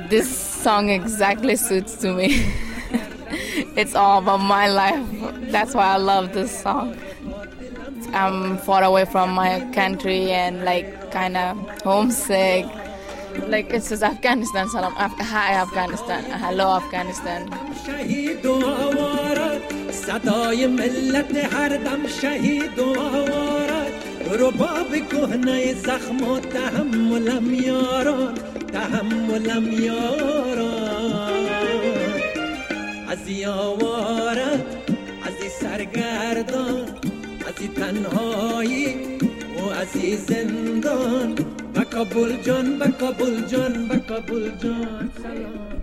this song exactly suits to me. It's all about my life. That's why I love this song. I'm far away from my country and like kind of homesick. Like it's just Afghanistan. Salam. Hi Afghanistan. Hello Afghanistan. شهید و آوارد صدای ملت هر دم شهید و آوارد رباب کهنه زخم و تحملم یاران تحملم یاران ازی آوارد ازی سرگردان ازی تنهایی و ازی زندان بکابل جان بکابل جان بکابل جان سلام